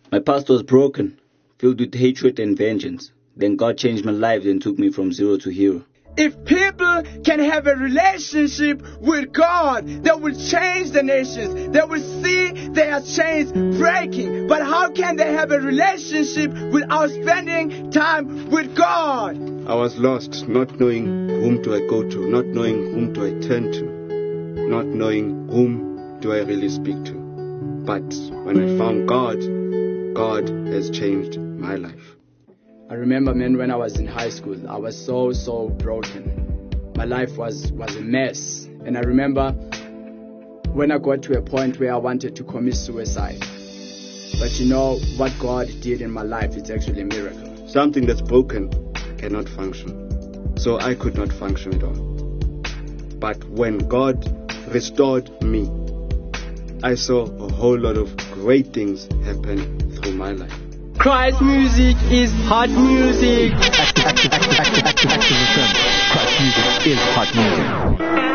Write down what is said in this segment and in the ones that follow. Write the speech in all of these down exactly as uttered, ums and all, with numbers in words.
My past was broken, filled with hatred and vengeance. Then God changed my life and took me from zero to hero. If people can have a relationship with God, they will change the nations. They will see their chains breaking. But how can they have a relationship without spending time with God? I was lost, not knowing whom do I go to, not knowing whom do I turn to, not knowing whom do I really speak to. But when I found God, God has changed my life. I remember, man, when I was in high school, I was so, so broken. My life was, was a mess. And I remember when I got to a point where I wanted to commit suicide. But you know, what God did in my life, it's actually a miracle. Something that's broken cannot function. So I could not function at all. But when God restored me, I saw a whole lot of great things happen through my life. Christ music is hot music. Active, active, active, active, active, active return. Christ music is hot music.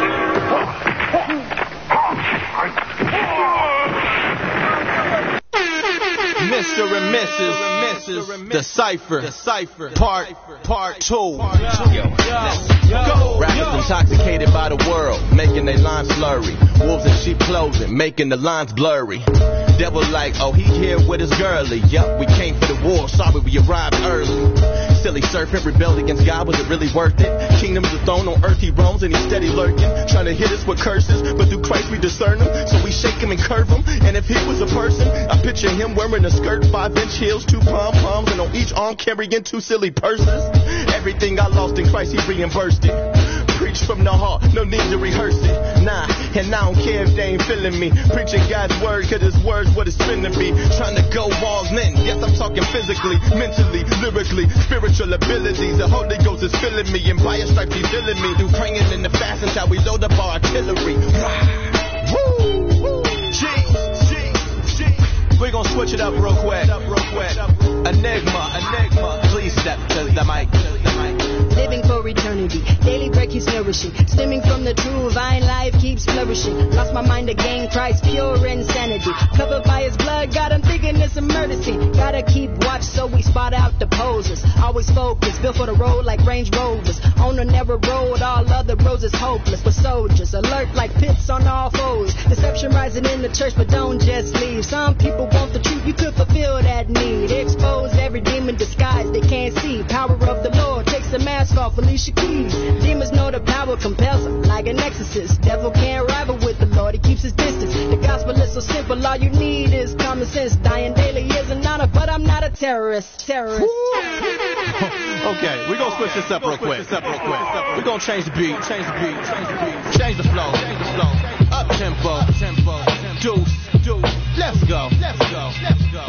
Mister and Missus Missus Decipher, Decipher, Part, Part two. Yo, go. Rappers intoxicated by the world, making their lines slurry. Wolves in sheep clothing, making the lines blurry. Devil like, oh, he here with his girlie. Yup, we came for the war, sorry we arrived early. Silly serpent rebelled against God, was it really worth it? Kingdoms are thrown on earth, he roams and he's steady lurking, trying to hit us with curses, but through Christ we discern him, so we shake him and curve him. And if he was a person, I picture him wearing a skirt, five inch heels, two pom-poms, and on each arm carrying two silly purses. Everything I lost in Christ, he reimbursed it. Preach from the heart, no need to rehearse it. Nah, and I don't care if they ain't feeling me. Preaching God's word, cause his word's what it's finna be. Trying to go all in, yes I'm talking physically, mentally, lyrically, spiritual abilities. The Holy Ghost is filling me, and by his stripes he's filling me. Through praying in the fast until we load up our artillery. Woo, woo, G, G, G. We're gonna switch it up real quick, real quick. Enigma, enigma, please step to the mic, to the mic. Living for eternity, daily bread keeps nourishing. Stemming from the true vine, life keeps flourishing. Lost my mind again, Christ, pure insanity. Covered by his blood, God, I'm thinking it's emergency. Gotta keep watch so we spot out the posers. Always focused, built for the road like Range Rovers. On a narrow road, all other roads is hopeless. But soldiers, alert like pits on all foes. Deception rising in the church, but don't just leave. Some people want the truth, you could fulfill that need. Expose every demon disguise they can't see. Power of the Lord takes the mask off Alicia Keys. Demons know the power compels them like an exorcist. Devil can't rival with the Lord, he keeps his distance. The gospel is so simple, all you need is common sense. Dying daily is an honor, but I'm not a terrorist. Terrorist. Okay, we're gonna switch this up real quick. We're gonna change the beat, change the beat, change the beat, change the flow, change the flow. Up tempo, tempo, deuce, deuce. Let's go, let's go, let's go.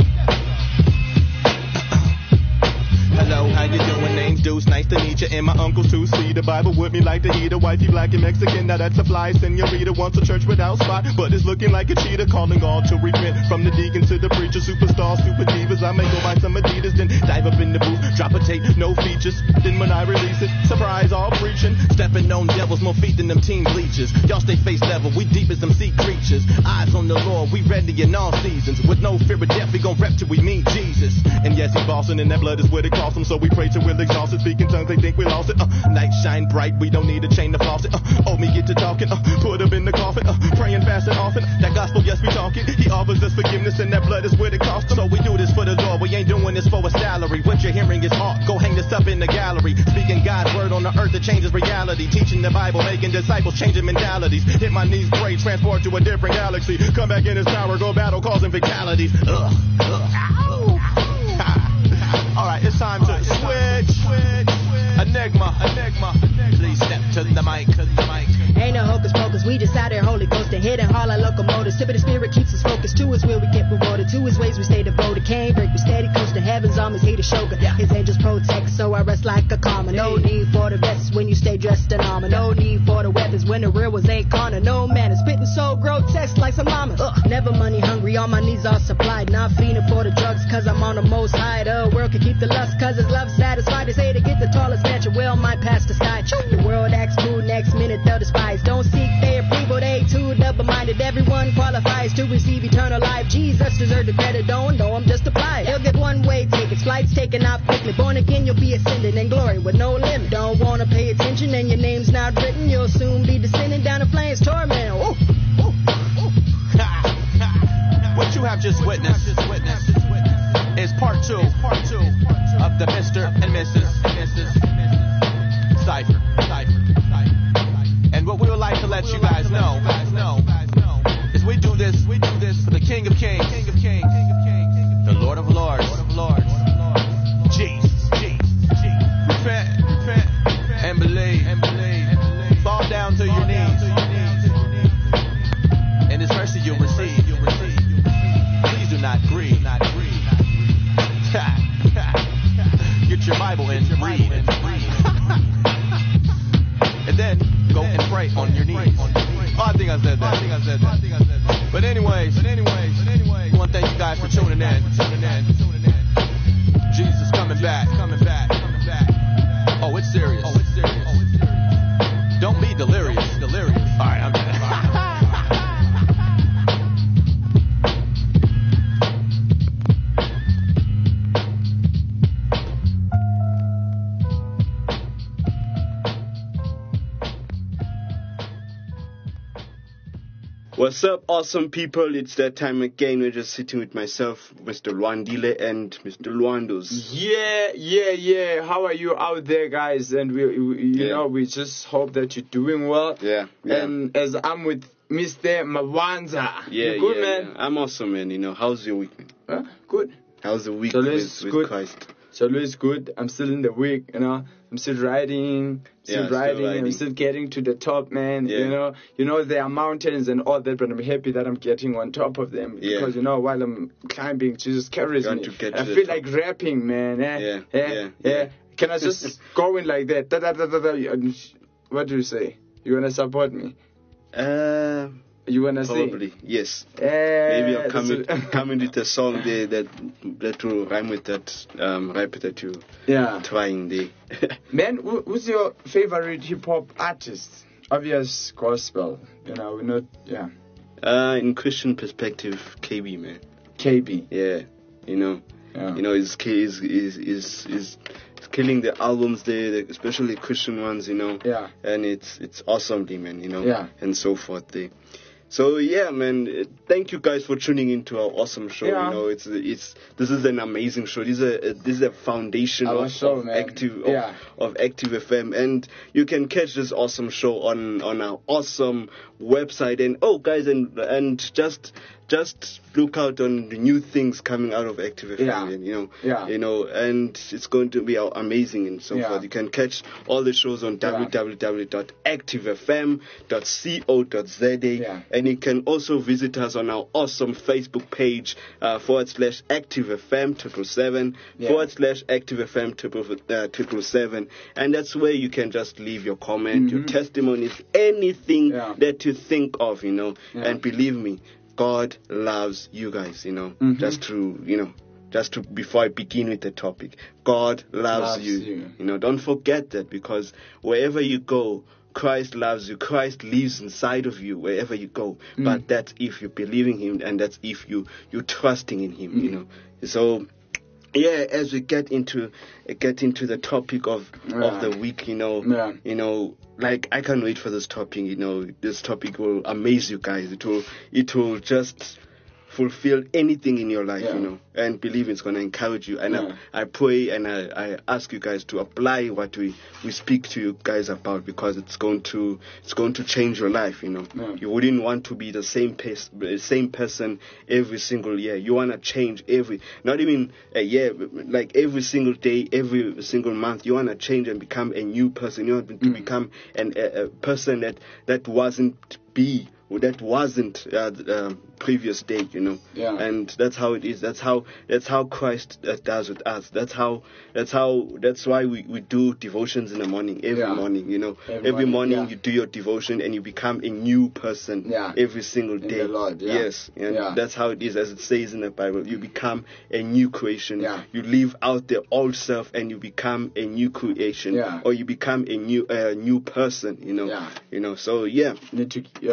Hello, how you doing? Name's Deuce, nice to meet you. And my uncle's too sweet. The Bible with me like the heater. Wifey black and Mexican, now that's a fly. Senorita wants a church without spot, but it's looking like a cheater. Calling all to repent, from the deacon to the preacher. Superstar, super divas. I may go buy some Adidas, then dive up in the booth, drop a tape, no features. Then when I release it, surprise, all preaching. Stepping on devils, more feet than them team bleachers. Y'all stay face level, we deep as them sea creatures. Eyes on the Lord, we ready in all seasons. With no fear of death, we gon' rep till we meet Jesus. And yes, he bossing, and that blood is what it costs him. So we pray till we're exhausted, speaking tongues, they think we lost it. Uh, night shine bright, we don't need a chain to floss it. Uh, oh, me get to talking, uh, put him in the coffin, uh, praying fast and often. That gospel, yes, we talking. He offers us forgiveness, and that blood is what it costs him. So we do this for the Lord, we ain't doing this for a salary. What you're hearing is art, go hang this up in the gallery. Speaking God's word on the earth that changes reality. Teaching the Bible, making disciples, changing mentalities. Hit my knees, pray, transport to a different galaxy. Come back in his power, go battle, causing fatalities. Ugh, ugh, ugh. Alright, it's time to switch. Enigma, enigma. Please step to the mic, to the mic. Ain't no hocus pocus, we just out there Holy Ghost. The hidden hall like locomotives. Tip of the spirit keeps us focused. To his will we get rewarded. To his ways we stay devoted. Can't break, we steady coast to heaven's armies. He the shogun. His angels protect, so I rest like a karma. No need for the vests when you stay dressed in armor. No need for the weapons when the real was ain't corner. No man is spitting so grotesque like some llamas. Ugh. Never money hungry, all my needs are supplied. Not feeding for the drugs, cause I'm on the most high. The world can keep the lust, cause his love satisfied. They say to get the tallest mansion, well, might pass the sky. The world acts cool, next minute they'll despise. Don't seek their approval, they too double sober-minded. Everyone qualifies to receive eternal life. Jesus deserved the credit, don't know I'm just applied. They'll get one-way tickets, flights taken out quickly. Born again, you'll be ascending in glory with no limit. Don't wanna pay attention and your name's not written. You'll soon be descending down the flames torment. Ooh, ooh, ooh. What you have just witnessed is part two of the Mister and Missus Cypher. And what we would like to let you guys know is we do this for the King of Kings, the Lord of Lords, Jesus. Repent and believe. Fall down to your knees. And His mercy you'll receive. Please do not grieve. Get your Bible and read. And then go and pray on your knees. Oh, I think I said that. But anyways, I want to thank you guys for tuning in. Jesus coming back. Oh, it's serious. Don't be delirious. All right, I'm done. What's up, awesome people? It's that time again. We're just sitting with myself, Mister Luandile, and Mister Luandos. Yeah, yeah, yeah. How are you out there, guys? And we, we you Yeah. know, we just hope that you're doing well. Yeah, yeah. And as I'm with Mister Mawanza. Yeah, you good, yeah, man? yeah. I'm awesome, man. You know, how's your week, man? Huh? Good. How's the week So with, it's with good. Christ? So it's good. I'm still in the week, you know. I'm still riding, still Yeah, still riding. riding. I'm still getting to the top, man. Yeah. You know, you know there are mountains and all that, but I'm happy that I'm getting on top of them Yeah. because you know while I'm climbing, Jesus carries You want me. to get I to the feel top. like rapping, man. Eh? Yeah, Eh? yeah, Eh? yeah. Can I just go in like that? Da, da, da, da, da. What do you say? You wanna support me? Uh, You wanna sing? probably, yes. Eh, Maybe I'll come, so- with, come in with a song there that that will rhyme with that um, rap that you Yeah. trying there. Man, who, who's your favorite hip hop artist? Obvious gospel, you know, we're not, yeah. uh, in Christian perspective, K B, man. K B. Yeah, you know, Yeah. you know, is is is is is killing the albums there, the- especially Christian ones, you know. Yeah. And it's it's awesomely, man, you know. Yeah. And so forth there. So yeah, man. uh, Thank you guys for tuning into our awesome show. Yeah. You know, it's it's this is an amazing show. This is a this is a foundation Our of, show, of man. active of, Yeah. of Active F M, and you can catch this awesome show on on our awesome website. And oh, guys, and and just just look out on the new things coming out of Active F M. Yeah. And, you know, Yeah. you know, and it's going to be amazing and so Yeah. forth. You can catch all the shows on Yeah. w w w dot active f m dot co dot z a, Yeah. and you can also visit us on our awesome Facebook page uh, forward slash Active F M triple seven Yeah. forward slash Active F M triple uh, triple seven, and that's where you can just leave your comment, your testimonies, anything Yeah. that you think of, you know. Yeah. And believe me, God loves you guys, you know. Mhm. Just to, you know, just to before I begin with the topic, God loves, Loves you. you. You know, don't forget that, because wherever you go, Christ loves you. Christ lives inside of you wherever you go. Mm. But that's if you believe in Him, and that's if you you trusting in Him. You Mm. know. So yeah, as we get into get into the topic of Yeah. of the week, you know, Yeah. you know, like I can't wait for this topic. You know, this topic will amaze you guys. It will it will just fulfill anything in your life, Yeah. you know, and believe it's going to encourage you. And Yeah. I, I pray and I, I ask you guys to apply what we, we speak to you guys about, because it's going to it's going to change your life, you know. Yeah. You wouldn't want to be the same pace, the same person every single year. You want to change every, not even a year, like every single day, every single month. You want to change and become a new person. You want to Mm. become an, a, a person that that wasn't be. That wasn't uh, the uh, previous day, you know, Yeah. and that's how it is. That's how that's how Christ uh, does with us. That's how that's how that's why we, we do devotions in the morning, every Yeah. morning, you know. Every Every, morning, morning yeah. you do your devotion and you become a new person. Yeah. Every single In day. the Lord, yeah. Yes, and Yeah. that's how it is, as it says in the Bible. You become a new creation. Yeah. You leave out the old self and you become a new creation, Yeah. or you become a new uh, new person. You know. Yeah. You know. So yeah. Need to, yeah, to be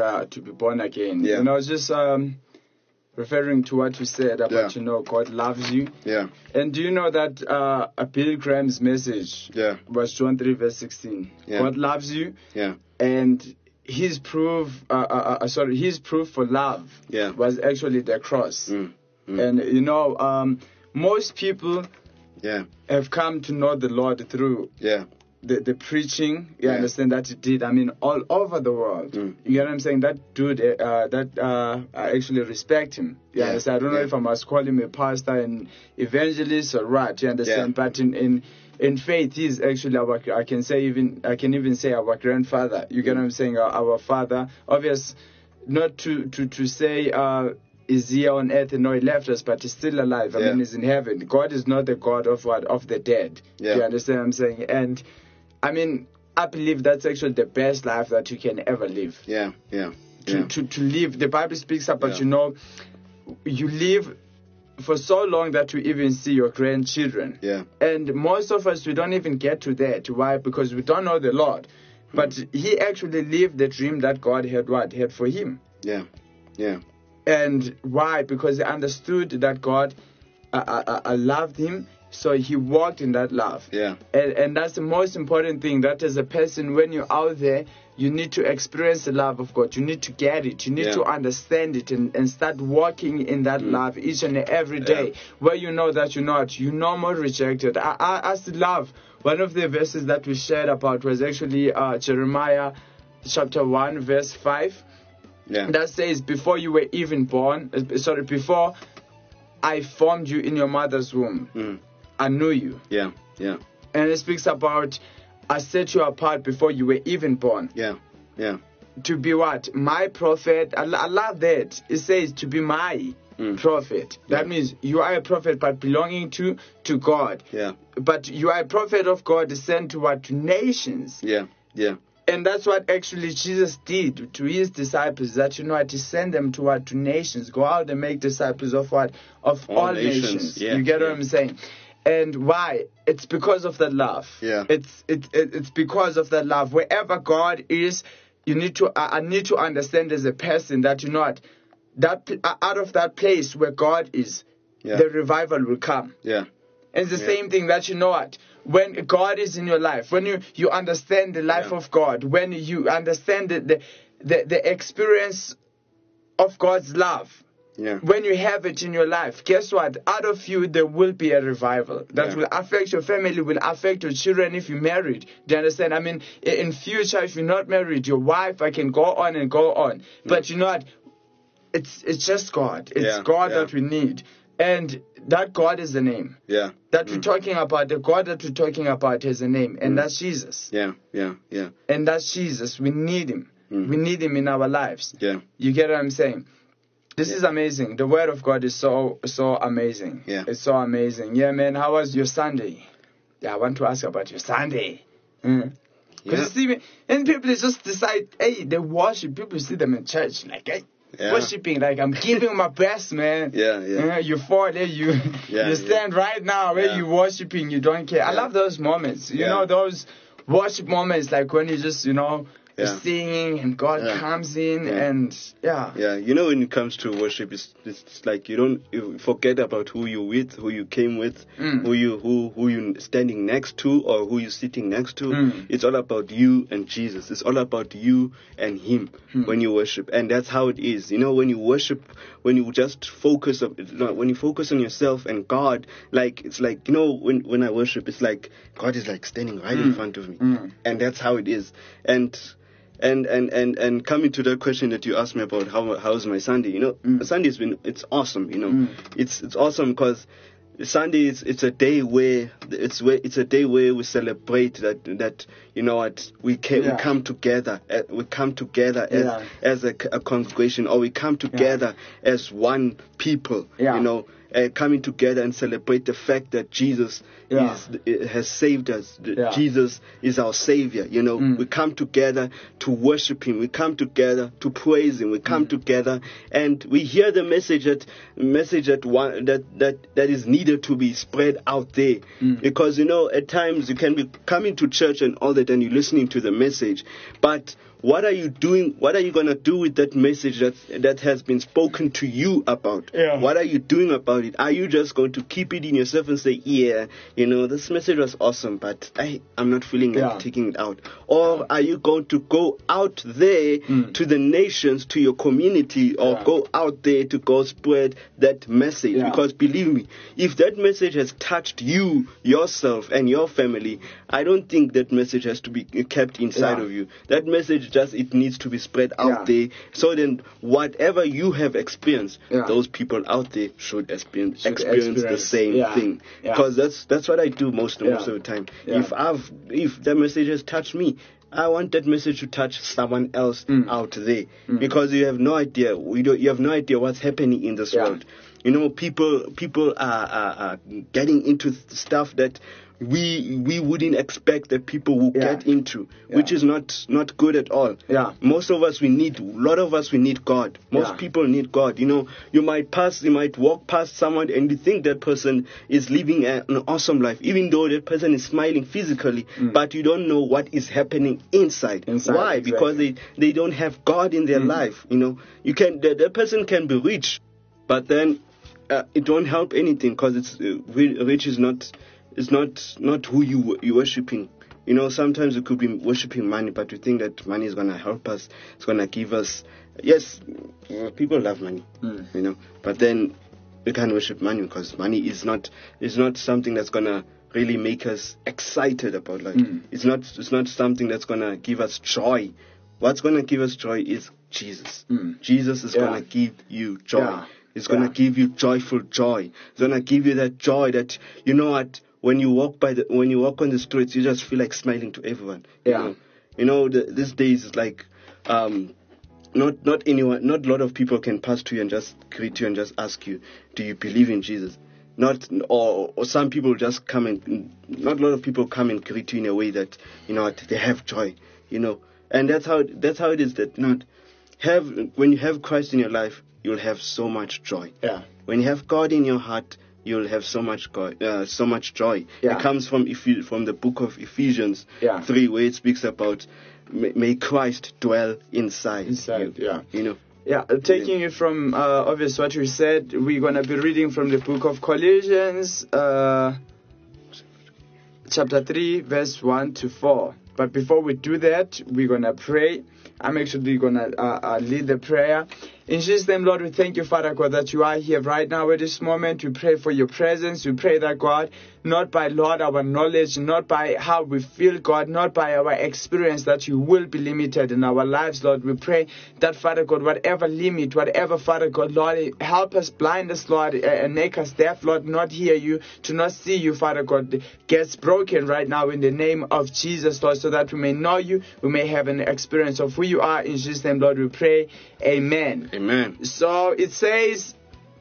be born again. Yeah. And I was just um, referring to what you said about, Yeah. you know, God loves you. Yeah. And do you know that uh, a Bill Graham's message Yeah. was John three verse sixteen? Yeah. God loves you, Yeah. and his proof, uh, uh, uh, sorry, his proof for love Yeah. was actually the cross. Mm. Mm. And you know, um, most people Yeah. have come to know the Lord through Yeah. the, the preaching. You Yeah. understand that he did. I mean, all over the world. Mm. You get what I'm saying? That dude, uh, that uh, I actually respect him. You Yeah. understand? I don't know Yeah. if I must call him a pastor and evangelist or what. You understand? Yeah. But in, in in faith, he's actually our. I can say even I can even say our grandfather. You get what I'm saying? Our, our father. Obvious, not to to to say. Uh, is here on earth and no, he left us, but he's still alive. I Yeah. mean, he's in heaven. God is not the God of what of the dead. Yeah. You understand what I'm saying? And I mean, I believe that's actually the best life that you can ever live. Yeah. Yeah. To Yeah. to, to live. The Bible speaks about, Yeah. you know, you live for so long that you even see your grandchildren. Yeah. And most of us, we don't even get to that. Why? Because we don't know the Lord. But he actually lived the dream that God had what? Had for him. Yeah. Yeah. And why? Because he understood that God uh, uh, uh, loved him, so he walked in that love. Yeah. And, and that's the most important thing, that as a person, when you're out there, you need to experience the love of God. You need to get it. You need Yeah. to understand it and, and start walking in that Mm. love each and every day, Yeah. where you know that you're not. You're no more rejected. I, I, I still love, one of the verses that we shared about was actually uh, Jeremiah chapter one, verse five. Yeah. That says, before you were even born, uh, sorry, before I formed you in your mother's womb, Mm. I knew you. Yeah. Yeah. And it speaks about, I set you apart before you were even born. Yeah. Yeah. To be what? My prophet. I, I love that. It says to be my Mm. prophet. That Yeah. means you are a prophet, but belonging to, to God. Yeah. But you are a prophet of God sent to what? To nations. Yeah. Yeah. And that's what actually Jesus did to his disciples, that, you know what, to send them to what? To nations. Go out and make disciples of what? Of all, All nations. nations. Yeah, You get what yeah. I'm saying? And why? It's because of that love. Yeah. It's it, it it's because of that love. Wherever God is, you need to I, I need to understand as a person that, you know what, that pl- out of that place where God is, Yeah. the revival will come. Yeah. And it's the Yeah. same thing that, you know what, when God is in your life, when you, you understand the life Yeah. of God, when you understand the, the, the, the experience of God's love, Yeah. when you have it in your life, guess what? Out of you, there will be a revival that Yeah. will affect your family, will affect your children if you're married. Do you understand? I mean, i- in future, if you're not married, your wife, I can go on and go on. But you know what? It's it's just God. It's Yeah, God yeah. that we need. And that God is the name. Yeah. That we're talking about, the God that we're talking about has a name, and that's Jesus. Yeah. Yeah. Yeah. And that's Jesus. We need him. Mm. We need him in our lives. Yeah. You get what I'm saying? This is amazing. The word of God is so, so amazing. Yeah. It's so amazing. Yeah, man. How was your Sunday? Yeah, I want to ask about your Sunday. Because Yeah. you see, me- and people just decide, hey, they worship. People see them in church, like, hey, Yeah. worshiping, like, I'm giving my best, man. Yeah, yeah. Uh, you fall there, you, Yeah, you stand right now where Yeah. you worshiping, you don't care. I Yeah. love those moments. You Yeah. know, those worship moments, like when you just, you know, Yeah. you're singing and God Yeah. comes in Yeah. and, yeah. Yeah, you know, when it comes to worship, it's, it's like you don't you forget about who you're with, who you came with, Mm. who you who who you standing next to, or who you sitting next to. Mm. It's all about you and Jesus. It's all about you and Him Mm. when you worship, and that's how it is. You know, when you worship, when you just focus on, when you focus on yourself and God, like it's like you know, when when I worship, it's like God is like standing right in Mm. front of me, Mm. and that's how it is. And And, and, and, and coming to that question that you asked me about how how's my Sunday, you know, Mm. Sunday's been, it's awesome, you know, Mm. it's it's awesome because Sunday is it's a day where it's where it's a day where we celebrate that that you know what we can Yeah. we come together uh, we come together as Yeah. as a, a congregation, or we come together as one people, Yeah. you know. Uh, coming together and celebrate the fact that Jesus Yeah. is uh, has saved us. that Yeah. Jesus is our Savior. You know, Mm. we come together to worship Him. We come together to praise Him. We come Mm. together and we hear the message that message that one that that that is needed to be spread out there. Mm. Because you know, at times you can be coming to church and all that, and you're listening to the message, but what are you doing? What are you going to do with that message that that has been spoken to you about? Yeah. What are you doing about it? Are you just going to keep it in yourself and say, yeah, you know, this message was awesome, but I, I'm not feeling Yeah. like taking it out? Or are you going to go out there Mm. to the nations, to your community, or Yeah. go out there to go spread that message? Yeah. Because believe me, if that message has touched you, yourself, and your family, I don't think that message has to be kept inside Yeah. of you. That message just, it needs to be spread out Yeah. there. So then whatever you have experienced, Yeah. those people out there should experience, Should experience, the experience. same Yeah. thing. Yeah. Because that's that's what I do most Yeah. most of the time. Yeah. If I've if that message has touched me, I want that message to touch someone else Mm. out there, Mm. because you have no idea. We don't. You have no idea what's happening in this Yeah. world. You know, people people are, are, are getting into th- stuff that we we wouldn't expect that people will Yeah. get into, Yeah. which is not not good at all. Yeah. Most of us, we need, a lot of us, we need God. Most Yeah. people need God. You know, you might pass, you might walk past someone and you think that person is living a, an awesome life, even though that person is smiling physically, Mm. but you don't know what is happening inside. Inside, Why? exactly. Because they, they don't have God in their Mm. life. You know, you can, that, that person can be rich, but then uh, it won't help anything, because it's uh, re- rich is not is not not who you you worshiping. You know, sometimes we could be worshiping money, but we think that money is gonna help us. It's gonna give us. Yes, uh, people love money, Mm. you know, but then we can't worship money, because money is not is not something that's gonna really make us excited about life. Mm. It's not it's not something that's gonna give us joy. What's gonna give us joy is Jesus. Mm. Jesus is Yeah. gonna give you joy. Yeah. It's gonna Yeah. give you joyful joy. It's gonna give you that joy that, you know what, when you walk by the when you walk on the streets, you just feel like smiling to everyone. Yeah. You know, you know the, these days it's like um, not not anyone, not a lot of people can pass to you and just greet you and just ask you, do you believe in Jesus? Not or or some people just come and not a lot of people come and greet you in a way that, you know what, they have joy. You know, and that's how that's how it is, that not have when you have Christ in your life, you'll have so much joy. Yeah. When you have God in your heart, you'll have so much joy. Uh, so much joy. Yeah. It comes from Ephes- from the book of Ephesians Yeah. three, where it speaks about may, may Christ dwell inside. Inside, you. yeah. You know. Yeah, uh, taking it from uh, obvious what you said, we're going to be reading from the book of Colossians, uh, chapter three, verse one to four. But before we do that, we're going to pray. I'm actually going to uh, uh, lead the prayer. In Jesus' name, Lord, we thank you, Father God, that you are here right now at this moment. We pray for your presence. We pray that, God, not by, Lord, our knowledge, not by how we feel, God, not by our experience, that you will be limited in our lives, Lord. We pray that, Father God, whatever limit, whatever, Father God, Lord, help us, blind us, Lord, and make us deaf, Lord, not hear you, to not see you, Father God, gets broken right now in the name of Jesus, Lord, so that we may know you, we may have an experience of who you are. In Jesus' name, Lord, we pray. Amen. Amen. So it says,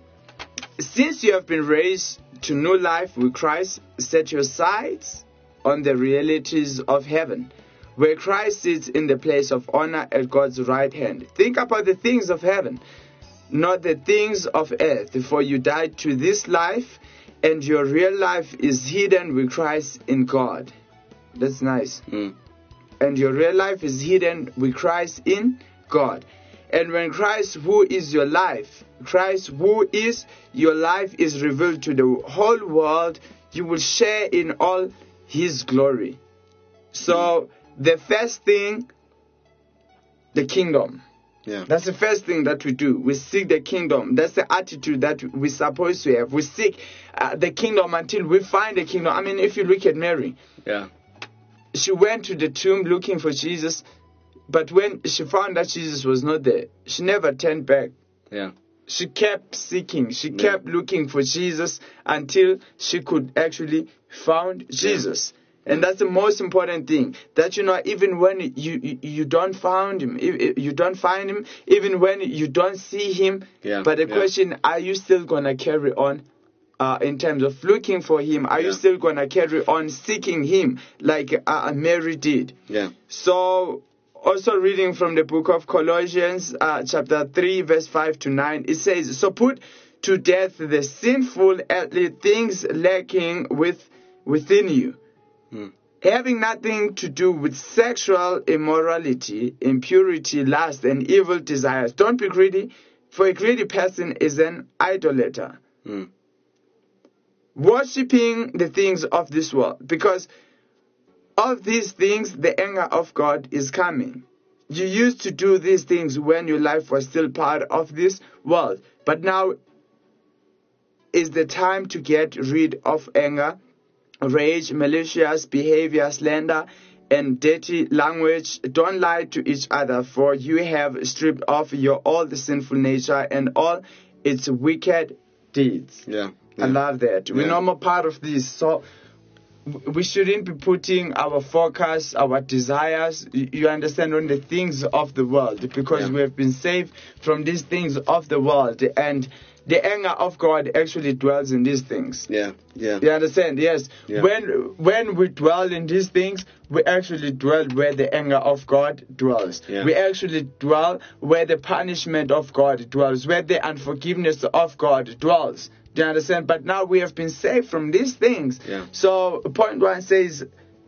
since you have been raised to new life with Christ, set your sights on the realities of heaven, where Christ sits in the place of honor at God's right hand. Think about the things of heaven, not the things of earth, for you died to this life, and your real life is hidden with Christ in God. That's nice. Mm. And your real life is hidden with Christ in God. And when Christ, who is your life, Christ, who is your life, is revealed to the whole world, you will share in all his glory. So, the first thing, the kingdom. Yeah. That's the first thing that we do. We seek the kingdom. That's the attitude that we're supposed to have. We seek uh, the kingdom until we find the kingdom. I mean, if you look at Mary, Yeah. she went to the tomb looking for Jesus. But when she found that Jesus was not there, she never turned back. Yeah. She kept seeking. She Yeah. kept looking for Jesus until she could actually found Jesus. And that's the most important thing. That, you know, even when you you, you don't find him, if, you don't find him, even when you don't see him. Yeah. But the Yeah. question, are you still gonna carry on? Uh, in terms of looking for him, are you Yeah. still gonna carry on seeking him like uh, Mary did? Yeah. So, also reading from the book of Colossians, uh, chapter three, verse five to nine, it says, so put to death the sinful earthly things lacking with, within you. Mm. having nothing to do with sexual immorality, impurity, lust, and evil desires. Don't be greedy, for a greedy person is an idolater. Mm. Worshipping the things of this world. Because of these things, the anger of God is coming. You used to do these things when your life was still part of this world. But now is the time to get rid of anger, rage, malicious behavior, slander, and dirty language. Don't lie to each other, for you have stripped off your all the sinful nature and all its wicked deeds. Yeah, yeah. I love that. We're Yeah. no more part of this. So we shouldn't be putting our focus, our desires, you understand, on the things of the world, because Yeah. we have been saved from these things of the world, and the anger of God actually dwells in these things. Yeah, yeah. You understand? Yes. Yeah. When when we dwell in these things, we actually dwell where the anger of God dwells. Yeah. We actually dwell where the punishment of God dwells, where the unforgiveness of God dwells. Do you understand? But now we have been saved from these things. Yeah. So point one says,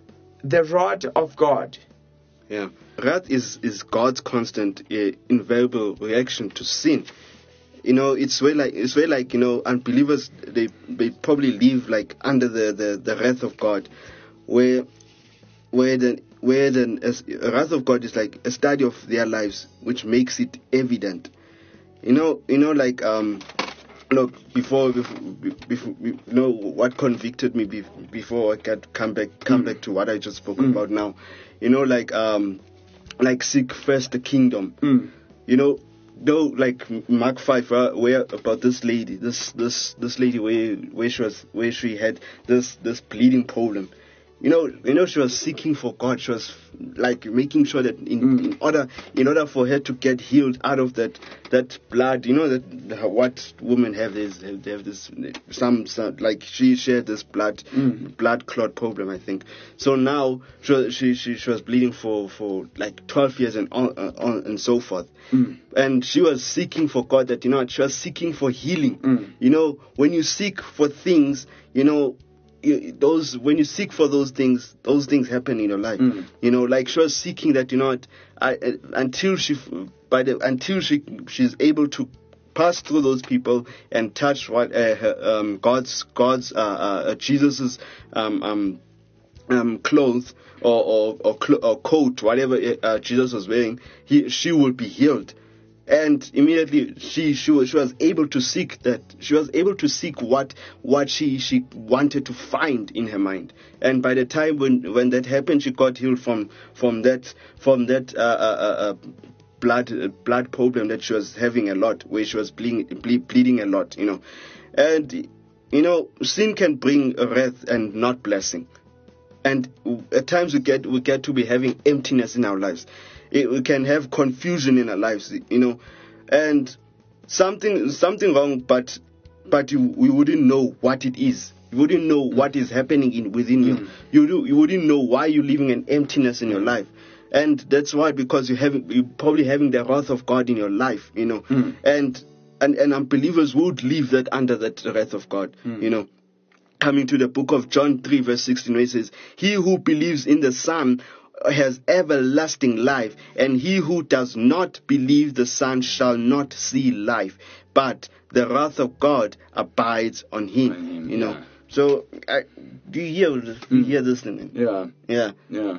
the wrath of God. Yeah, wrath is, is God's constant, uh, invariable reaction to sin. You know, it's where like it's where like you know unbelievers they they probably live like under the, the, the wrath of God, where where the where the as, wrath of God is like a study of their lives, which makes it evident. You know, you know, like um. Look, before, before, before, you know, what convicted me be, before I could come back, come mm. back to what I just spoke mm. about now. You know, like, um, like seek first the kingdom. Mm. You know, though, like Mark five, uh, where about this lady, this, this, this lady, where, where she was, where she had this, this bleeding problem. You know, you know, she was seeking for God. She was like making sure that in, mm. in order, in order for her to get healed out of that, that blood. You know that what women have is they have this some, some like she shared this blood mm. blood clot problem, I think. So now she she she, she was bleeding for, for like twelve years and on, uh, on and so forth. Mm. And she was seeking for God. That you know, she was seeking for healing. Mm. You know, when you seek for things, you know. You, those when you seek for those things, those things happen in your life. Mm. You know, like she was seeking that. You know, I, I, until she by the until she she's able to pass through those people and touch what uh, her, um, God's God's uh, uh, Jesus's um, um, um, clothes or or or, cl- or coat, whatever uh, Jesus was wearing, he she will be healed. And immediately she, she was, she was able to seek that. She was able to seek what what she, she wanted to find in her mind. And by the time when, when that happened, she got healed from from that from that uh, uh, uh, blood uh, blood problem that she was having a lot, where she was bleeding ble- bleeding a lot. You know, and you know sin can bring wrath and not blessing. And at times we get we get to be having emptiness in our lives. It, we can have confusion in our lives, you know, and something something wrong, but but you, we wouldn't know what it is. You wouldn't know mm. what is happening in within you. Mm. You do, you wouldn't know why you're living an emptiness in your life, and that's why, because you have you probably having the wrath of God in your life, you know, Mm. and and and unbelievers would leave that under that wrath of God, Mm. you know. Coming to the book of John three verse sixteen, where it says, "He who believes in the Son has everlasting life, and he who does not believe the Son shall not see life, but the wrath of God abides on him." On him, you know. yeah. So, I, do you hear, do you Mm. hear this? Thing? Yeah. Yeah. Yeah.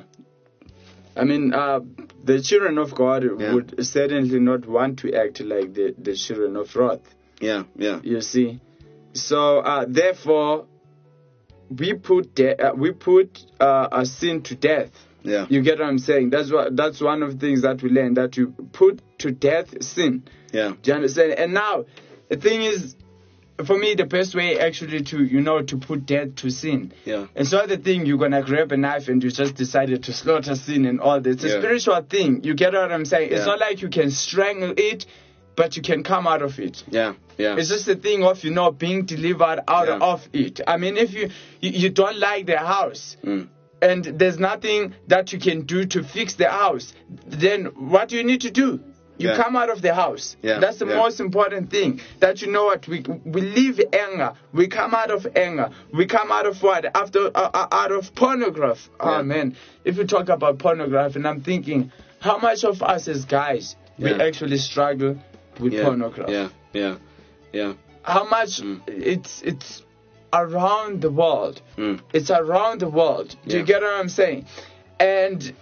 I mean, uh, the children of God Yeah. would certainly not want to act like the, the children of wrath. Yeah. Yeah. You see. So, uh, therefore, we put de- uh, we put uh, a sin to death. Yeah. You get what I'm saying? That's what that's one of the things that we learn, that you put to death sin. Yeah. Do you understand? And now, the thing is, for me, the best way actually to, you know, to put death to sin. Yeah. It's not the thing you're going to grab a knife and you just decided to slaughter sin and all this. It's a Yeah. spiritual thing. You get what I'm saying? It's Yeah. not like you can strangle it, but you can come out of it. Yeah. Yeah. It's just the thing of, you know, being delivered out Yeah. of it. I mean, if you, you, you don't like the house, Mm. and there's nothing that you can do to fix the house, then what do you need to do? You Yeah. come out of the house. Yeah, That's the yeah. most important thing. That you know what, we we leave anger. We come out of anger. We come out of what? After uh, uh, out of pornography. Yeah. Oh man, if you talk about pornography, and I'm thinking, how much of us as guys we Yeah. actually struggle with Yeah. pornography? Yeah. Yeah. Yeah. How much Mm. it's it's around the world. Mm. It's around the world. Do you Yeah. get what I'm saying? And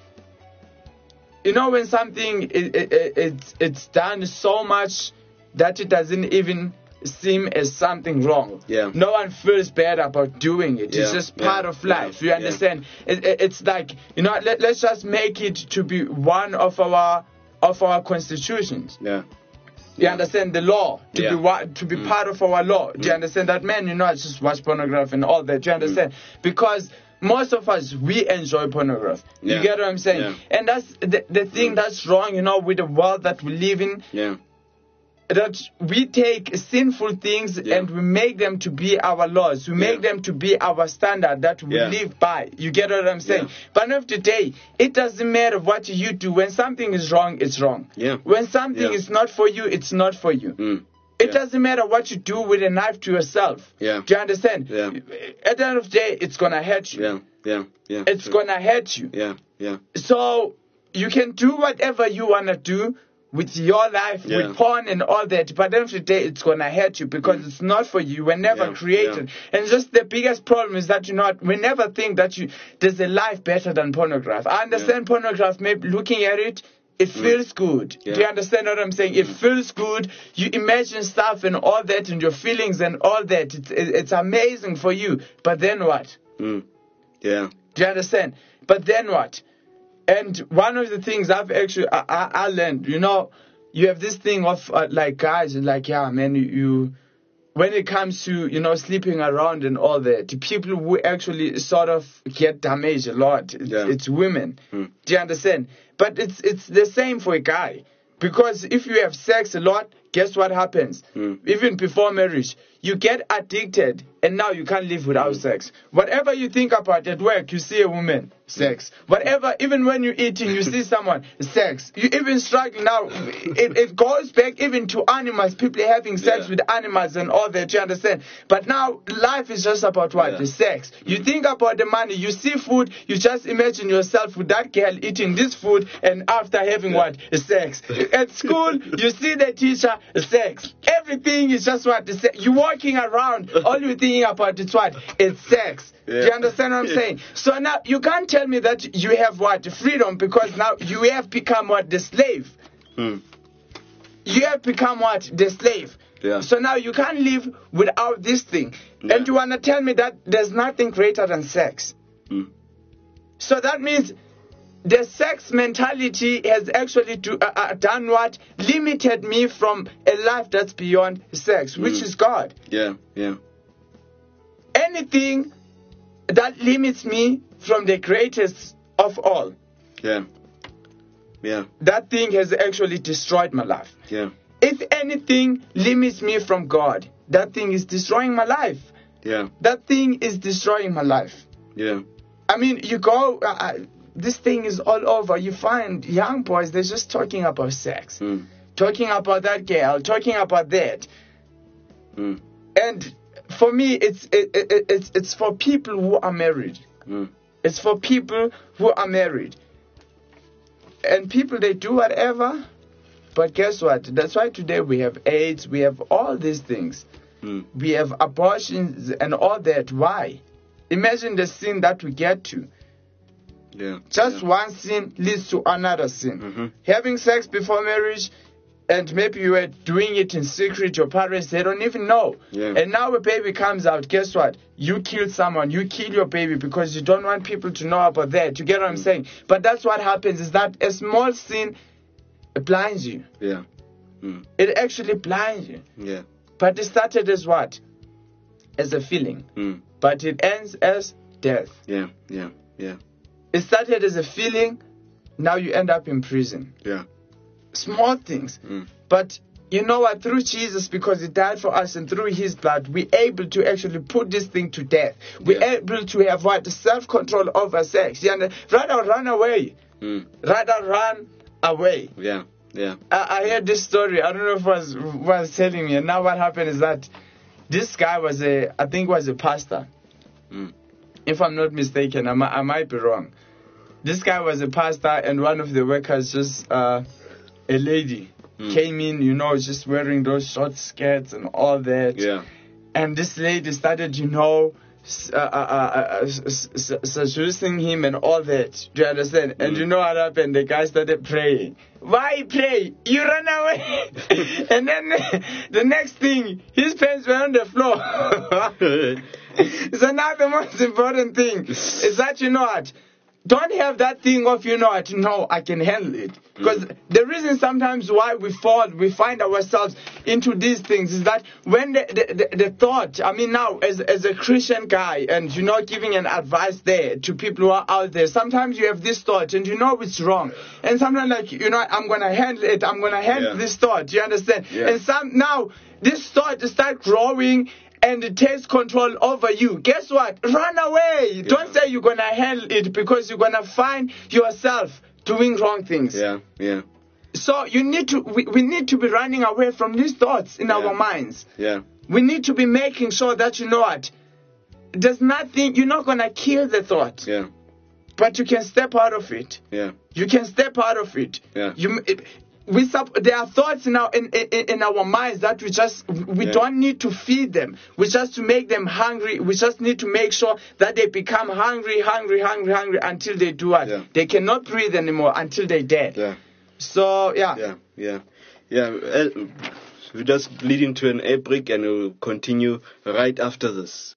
you know, when something it, it, it, it's it's done so much that it doesn't even seem as something wrong. Yeah. No one feels bad about doing it. It's Yeah, just yeah, part of life. yeah, You yeah. understand? It, it, it's like, you know, let, let's just make it to be one of our of our constitutions. Yeah. You understand the law to Yeah. be wa- to be part of our law. Do you understand that, man? You know, I just watch pornography and all that. Do you understand? Because most of us, we enjoy pornography. Yeah. You get what I'm saying? Yeah. And that's the, the thing that's wrong, you know, with the world that we live in. Yeah. That we take sinful things Yeah. and we make them to be our laws. We make Yeah. them to be our standard that we Yeah. live by. You get what I'm saying? Yeah. But end of the day, it doesn't matter what you do. When something is wrong, it's wrong. Yeah. When something Yeah. is not for you, it's not for you. Mm. It Yeah. doesn't matter what you do with a knife to yourself. Yeah. Do you understand? Yeah. At the end of the day, it's gonna hurt you. Yeah. Yeah. Yeah. It's True. gonna hurt you. Yeah. Yeah. So you can do whatever you wanna do with your life, Yeah. with porn and all that, but at the end of the day, it's gonna hurt you because it's not for you. You were never Yeah, created. And just the biggest problem is that you know what, we never think that you there's a life better than pornography. I understand pornography, maybe looking at it, it feels good. Yeah. Do you understand what I'm saying? It feels good. You imagine stuff and all that and your feelings and all that. It's, it- it's amazing for you. But then what? Mm. Yeah. Do you understand? But then what? And one of the things I've actually I, I, I learned, you know, you have this thing of uh, like guys, like yeah, man, you, you when it comes to you know sleeping around and all that, the people who actually sort of get damaged a lot, it's, Yeah. it's women. Hmm. Do you understand? But it's it's the same for a guy because if you have sex a lot, guess what happens? Hmm. Even before marriage, you get addicted, and now you can't live without sex. Whatever you think about at work, you see a woman, sex. Whatever, even when you're eating, you see someone, sex. You even struggle now. It, it goes back even to animals, people having sex Yeah. with animals and all that, you understand? But now, life is just about what? Yeah. The sex. You think about the money, you see food, you just imagine yourself with that girl eating this food, and after having what? Sex. At school, you see the teacher, sex. Everything is just what? The sex. You're walking around, all you're thinking about is what? It's sex. Do you Yeah. understand what I'm saying? So now, you can't tell me that you have what? Freedom, because now you have become what? The slave. Mm. You have become what? The slave. Yeah. So now you can't live without this thing. Yeah. And you want to tell me that there's nothing greater than sex. Mm. So that means the sex mentality has actually do, uh, uh, done what? Limited me from a life that's beyond sex, which Mm. is God. Yeah. Yeah. Anything that limits me from the greatest of all, Yeah. Yeah. that thing has actually destroyed my life. Yeah. If anything limits me from God, that thing is destroying my life. Yeah. That thing is destroying my life. Yeah. I mean, you go, uh, uh, this thing is all over. You find young boys, they're just talking about sex, Mm. talking about that girl, talking about that. Mm. And for me, it's it, it, it's it's for people who are married. Mm. It's for people who are married. And people, they do whatever. But guess what? That's why today we have AIDS, we have all these things. Mm. We have abortions and all that. Why? Imagine the sin that we get to. Yeah. Just yeah. one sin leads to another sin. Mhm. Having sex before marriage, and maybe you were doing it in secret, your parents, they don't even know. Yeah. And now a baby comes out, guess what? You killed someone, you kill your baby because you don't want people to know about that. You get what I'm Mm. saying? But that's what happens, is that a small sin blinds you. Yeah. Mm. It actually blinds you. Yeah. But it started as what? As a feeling. Mm. But it ends as death. Yeah. Yeah. Yeah. It started as a feeling, now you end up in prison. Yeah. Small things. Mm. But you know what? Through Jesus, because he died for us and through his blood, we're able to actually put this thing to death. We're Yeah. able to have what? Self-control over sex. You understand? Rather run away. Mm. Rather run away. Yeah. Yeah. I, I heard this story. I don't know if it was was telling me. And now what happened is that this guy was a, I think was a pastor. Mm. If I'm not mistaken, I, mi- I might be wrong. This guy was a pastor, and one of the workers, just uh, a lady, mm. came in, you know, just wearing those short skirts and all that. Yeah. And this lady started, you know, uh, uh, uh, uh, seducing him and all that. Do you understand? Mm. And you know what happened? The guy started praying. Why pray? You run away. And then the next thing, his pants were on the floor. So now the most important thing is that, you know what? Don't have that thing of, you know what, no, I can handle it. Because mm. the reason sometimes why we fall, we find ourselves into these things is that when the, the, the, the thought, I mean now, as, as a Christian guy, and you know, giving an advice there to people who are out there, sometimes you have this thought and you know it's wrong. And sometimes like, you know, I'm going to handle it, I'm going to handle yeah. this thought, you understand? Yeah. And some now, this thought start growing, and it takes control over you. Guess what? Run away. Yeah. Don't say you're going to handle it, because you're going to find yourself doing wrong things. Yeah, yeah. So you need to, we, we need to be running away from these thoughts in yeah. our minds. Yeah. We need to be making sure that, you know what, there's nothing, you're not going to kill the thought. Yeah. But you can step out of it. Yeah. You can step out of it. Yeah. You, it, We sub- there are thoughts in our in, in, in our minds that we just we yeah. don't need to feed them. We just to make them hungry. We just need to make sure that they become hungry, hungry, hungry, hungry until they do what? Yeah. They cannot breathe anymore until they're dead. Yeah. So yeah. Yeah. Yeah. Yeah. Uh, we just lead into an air break, and we'll continue right after this.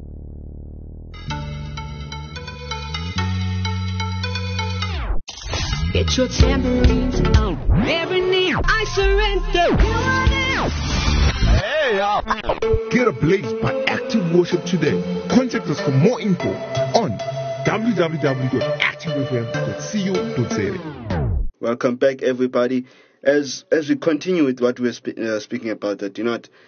Get your tambourines out. Every knee, I surrender. Hey, y'all. Get ablaze by active worship today. Contact us for more info on w w w dot active f m dot co dot z a. Welcome back, everybody. As as we continue with what we're spe- uh, speaking about, that you know, what,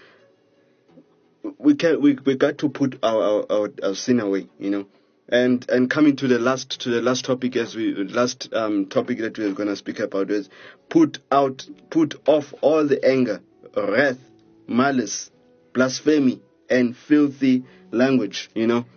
we can we we got to put our our, our, our sin away, you know. And and coming to the last to the last topic as we last um, topic that we're gonna speak about is put out put off all the anger, wrath, malice, blasphemy, and filthy language. You know,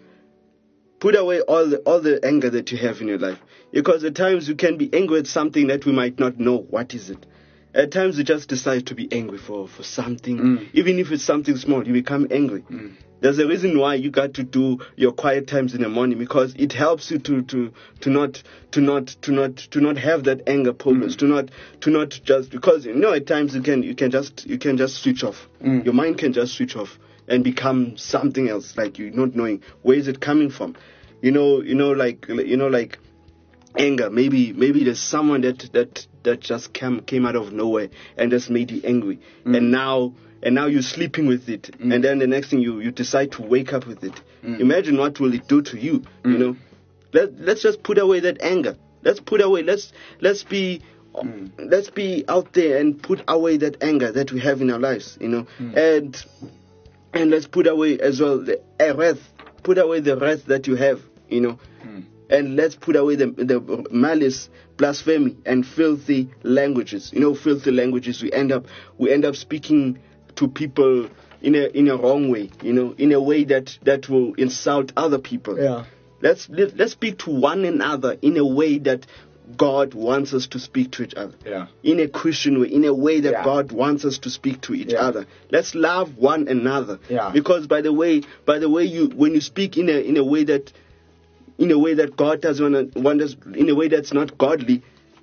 put away all the all the anger that you have in your life, because at times you can be angry at something that we might not know what is it. At times we just decide to be angry for for something, mm. even if it's something small. You become angry. Mm. There's a reason why you got to do your quiet times in the morning, because it helps you to, to, to not to not to not to not have that anger problems, mm. to not to not just because you know at times you can you can just you can just switch off. Mm. Your mind can just switch off and become something else, like you not knowing where is it coming from. You know, you know, like you know, like anger. Maybe maybe there's someone that that that just came came out of nowhere and just made you angry, mm. and now. And now you're sleeping with it, mm. and then the next thing you, you decide to wake up with it. Mm. Imagine what will it do to you, mm. you know? Let let's just put away that anger. Let's put away. Let's let's be mm. let's be out there and put away that anger that we have in our lives, you know. Mm. And and let's put away as well the uh, wrath. Put away the wrath that you have, you know. Mm. And let's put away the the malice, blasphemy, and filthy languages. You know, filthy languages. We end up we end up speaking to people in a in a wrong way, you know, in a way that, that will insult other people. Yeah. Let's let, let's speak to one another in a way that God wants us to speak to each other. Yeah. In a Christian way, in a way that yeah. God wants us to speak to each yeah. other. Let's love one another. Yeah. Because by the way, by the way you when you speak in a in a way that in a way that God doesn't want, want us, in a way that's not godly,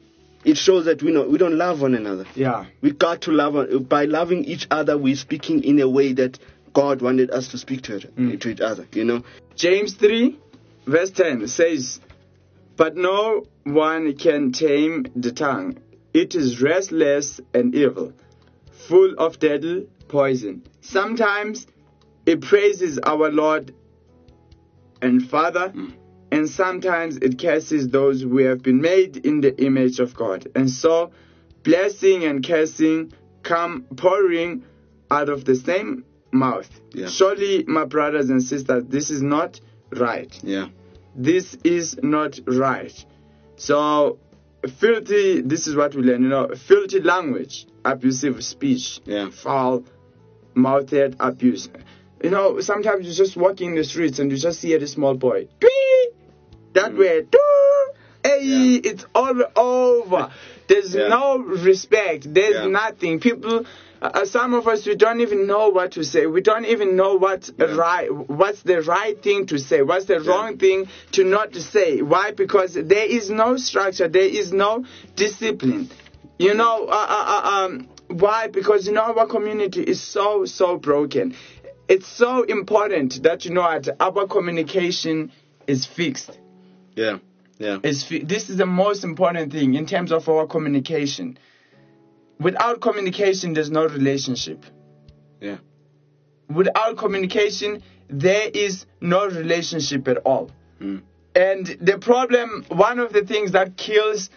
it shows that we know we don't love one another. Yeah. We got to love one, by loving each other. We're speaking in a way that God wanted us to speak to, it, mm. to each other. You know. James three, verse ten says, "But no one can tame the tongue. It is restless and evil, full of deadly poison. Sometimes it praises our Lord and Father." Mm. And sometimes it curses those who have been made in the image of God. And so, blessing and cursing come pouring out of the same mouth. Yeah. Surely, my brothers and sisters, this is not right. Yeah. This is not right. So, filthy, this is what we learn, you know, filthy language, abusive speech, Yeah. foul mouthed abuse. You know, sometimes you just walk in the streets and you just see a small boy. Tweet! That Mm. way, doo! Hey, Yeah. it's all over. There's Yeah. no respect. There's Yeah. nothing. People, uh, some of us, we don't even know what to say. We don't even know what Yeah. right, what's the right thing to say. What's the Yeah. wrong thing to not to say. Why? Because there is no structure. There is no discipline. You know, uh, uh, uh, um, why? Because, you know, our community is so, so broken. It's so important that, you know, that our communication is fixed. Yeah. Yeah. Is fi- this is the most important thing in terms of our communication. Without communication, there's no relationship. Yeah. Without communication, there is no relationship at all. Mm. And the problem, one of the things that kills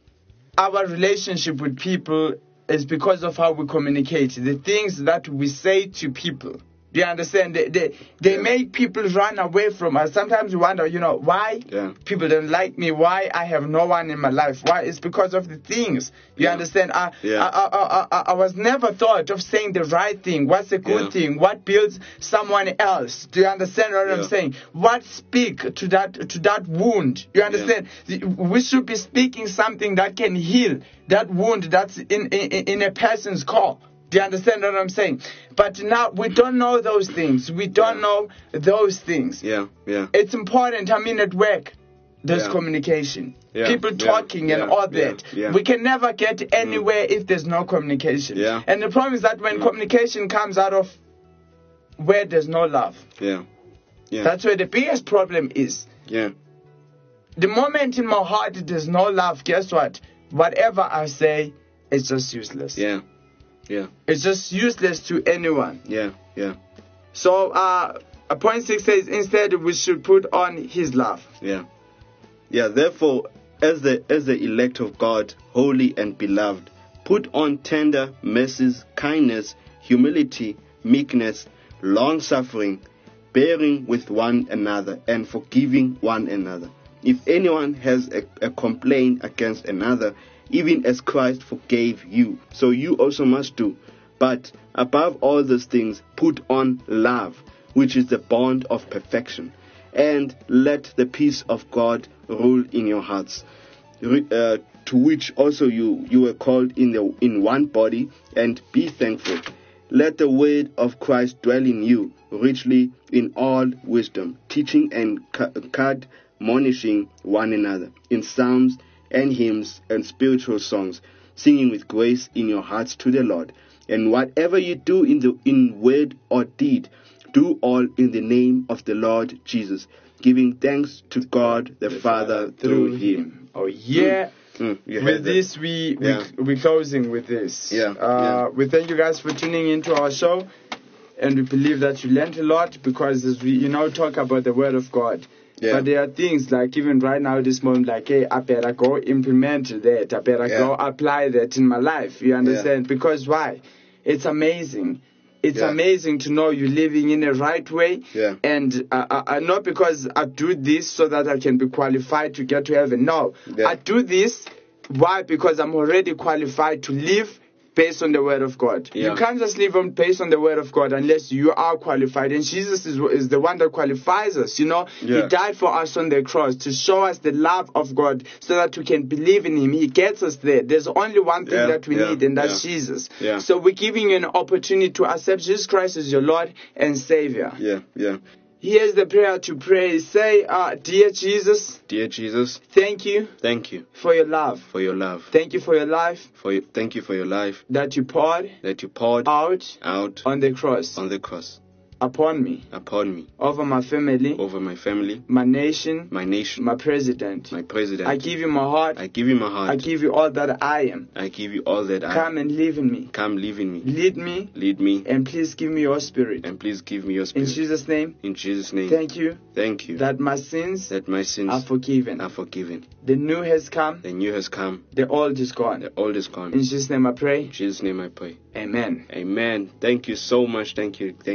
our relationship with people is because of how we communicate. The things that we say to people. Do you understand? They, they, they Yeah. make people run away from us. Sometimes we wonder, you know, why Yeah. people don't like me, why I have no one in my life. Why? It's because of the things. You Yeah. understand? I, Yeah. I, I, I, I, I was never thought of saying the right thing. What's a good Yeah. thing? What builds someone else? Do you understand what I'm Yeah. saying? What speak to that to that wound? You understand? The- We should be speaking something that can heal that wound that's in in, in a person's core. Do you understand what I'm saying? But now we don't know those things. We don't Yeah. know those things. Yeah. Yeah. It's important. I mean, at work, there's Yeah. communication. Yeah. People Yeah. talking and Yeah. all Yeah. that. Yeah. We can never get anywhere if there's no communication. Yeah. And the problem is that when Mm. communication comes out of where there's no love, Yeah. Yeah. that's where the biggest problem is. Yeah. The moment in my heart there's no love, guess what? Whatever I say, it's just useless. Yeah. Yeah. It's just useless to anyone. Yeah. Yeah. So, uh, uh, point six says, instead we should put on his love. Yeah. Yeah. Therefore, as the as the elect of God, holy and beloved, put on tender mercies, kindness, humility, meekness, long suffering, bearing with one another, and forgiving one another. If anyone has a, a complaint against another, even as Christ forgave you, so you also must do. But above all these things, put on love, which is the bond of perfection. And let the peace of God rule in your hearts, re- uh, to which also you, you were called in, the, in one body, and be thankful. Let the word of Christ dwell in you richly in all wisdom, teaching and admonishing one another in psalms and hymns and spiritual songs, singing with grace in your hearts to the Lord. And whatever you do in the in word or deed, do all in the name of the Lord Jesus, giving thanks to God the, The Father through him. Oh yeah. Mm, you heard With that? this, we, Yeah. we we're closing with this. Yeah, Uh, yeah. We thank you guys for tuning into our show, and we believe that you learned a lot because as we you know talk about the Word of God. Yeah. But there are things like even right now this moment, like, hey, I better go implement that. I better Yeah. go apply that in my life. You understand? Because why? It's amazing. It's Yeah. amazing to know you're living in the right way. Yeah. And uh, uh, uh, not because I do this so that I can be qualified to get to heaven. No. Yeah. I do this. Why? Because I'm already qualified to live based on the Word of God. Yeah. You can't just live on based on the Word of God unless you are qualified. And Jesus is, is the one that qualifies us. You know, Yeah. He died for us on the cross to show us the love of God so that we can believe in Him. He gets us there. There's only one thing Yeah. that we Yeah. need, and that's Yeah. Jesus. Yeah. So we're giving you an opportunity to accept Jesus Christ as your Lord and Savior. Yeah, yeah. Here's the prayer to pray. Say, uh, Dear Jesus, Dear Jesus, thank you thank you for your love. for your love. Thank you for your life For your, thank you for your life that you poured that you poured out out on the cross on the cross upon me, upon me, over my family, over my family, my nation, my nation, my president. my president. I give you my heart. I give you my heart. I give you all that I am. I give you all that I Come and live in me. Come live in me. Lead me, Lead me, and please give me your spirit. and please give me your In spirit. Jesus' name, In Jesus' name. thank you Thank you that my sins that my sins are forgiven. are forgiven. The new has come, The new has come. the old is gone. The old is gone. In Jesus' name I pray. In Jesus' name I pray. Amen. Amen. Thank you so much. Thank you. Thank you. I hope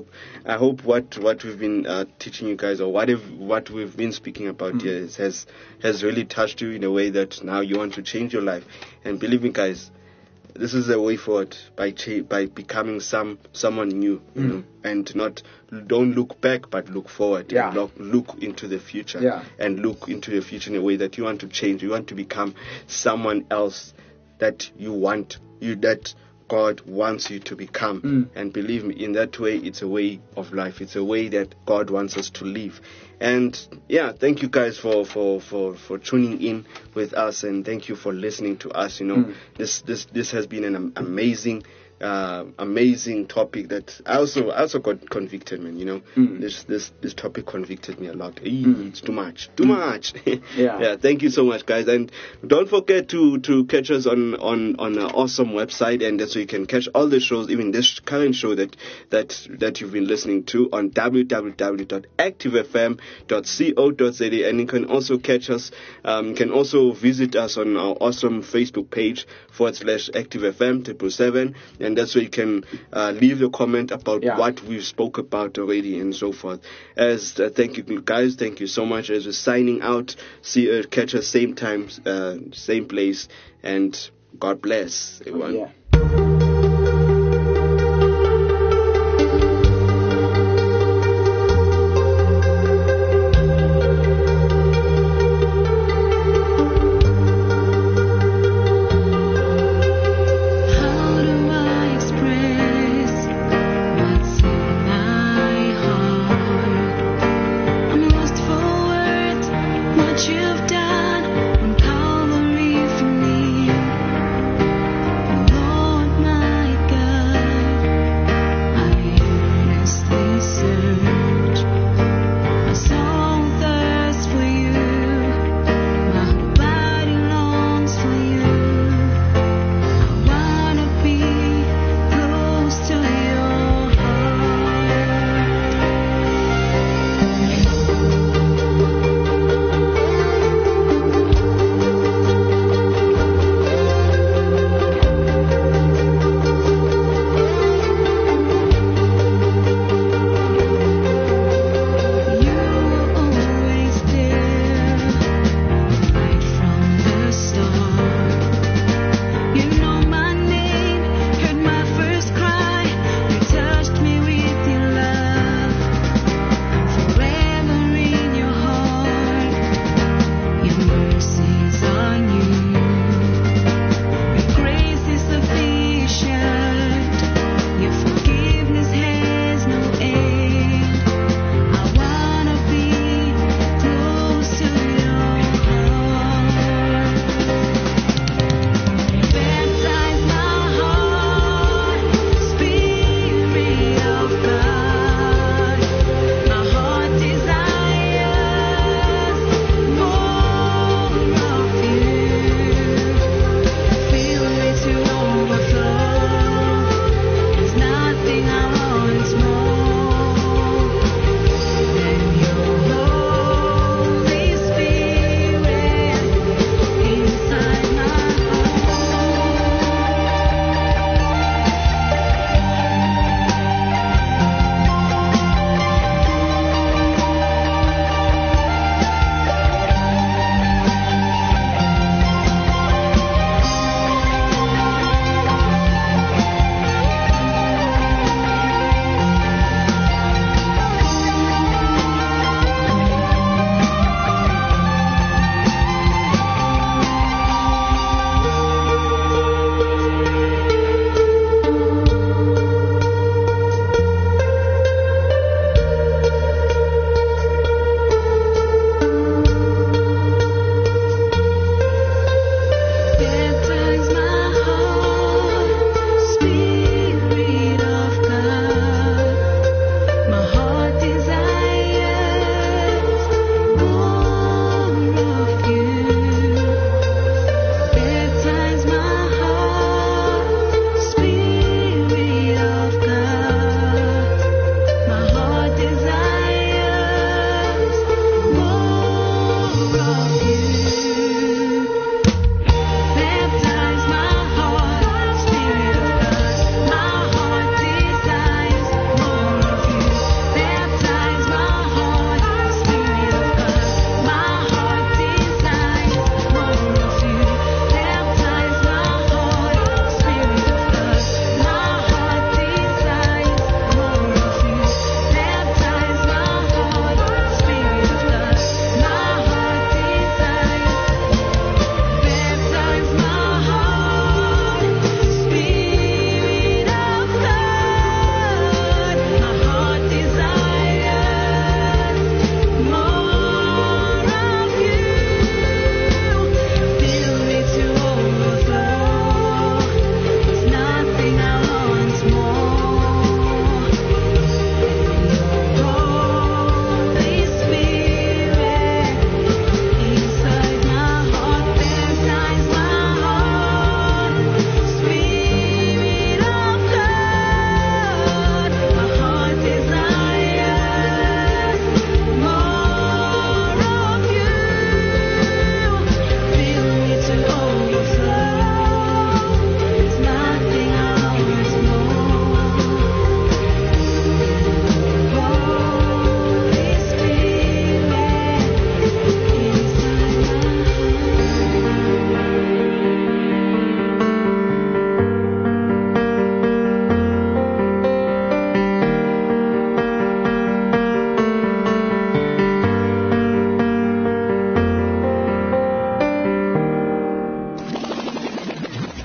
I hope what, what we've been uh, teaching you guys, or what if, what we've been speaking about Mm. here is, has has really touched you in a way that now you want to change your life. And believe me, guys, this is a way forward by cha- by becoming some someone new, you Mm. know, and not don't look back but look forward. Yeah. And look, look into the future. Yeah. And look into the future in a way that you want to change. You want to become someone else that you want you that God wants you to become. Mm. And believe me, in that way, it's a way of life. It's a way that God wants us to live. And yeah, thank you guys for, for, for, for tuning in with us, and thank you for listening to us. You know, Mm. this this this has been an am- amazing. Uh, amazing topic that I also I also got convicted, man. You know, Mm. this this this topic convicted me a lot. Eee, Mm. It's too much, too much. Yeah. yeah. Thank you so much, guys, and don't forget to to catch us on on on an awesome website, and that's where you can catch all the shows, even this current show that that that you've been listening to on w w w dot active f m dot co dot z a, and you can also catch us. Um, you can also visit us on our awesome Facebook page forward slash active f m triple seven. And that's where you can uh, leave a comment about Yeah. what we spoke about already and so forth. As uh, thank you guys, thank you so much. As we're signing out, see uh, catch us same time, uh, same place, and God bless everyone. Yeah. How do I express what's in my heart? I'm lost for words. What you've done on Calvary for me.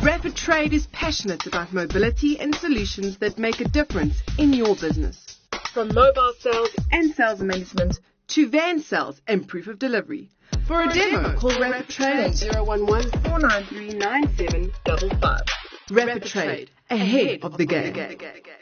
Rapid Trade is passionate about mobility and solutions that make a difference in your business. From mobile sales and sales management to van sales and proof of delivery. For a demo, call Rapid Trade on zero one one, four nine three, nine seven five five. Rapid Trade, ahead of the game.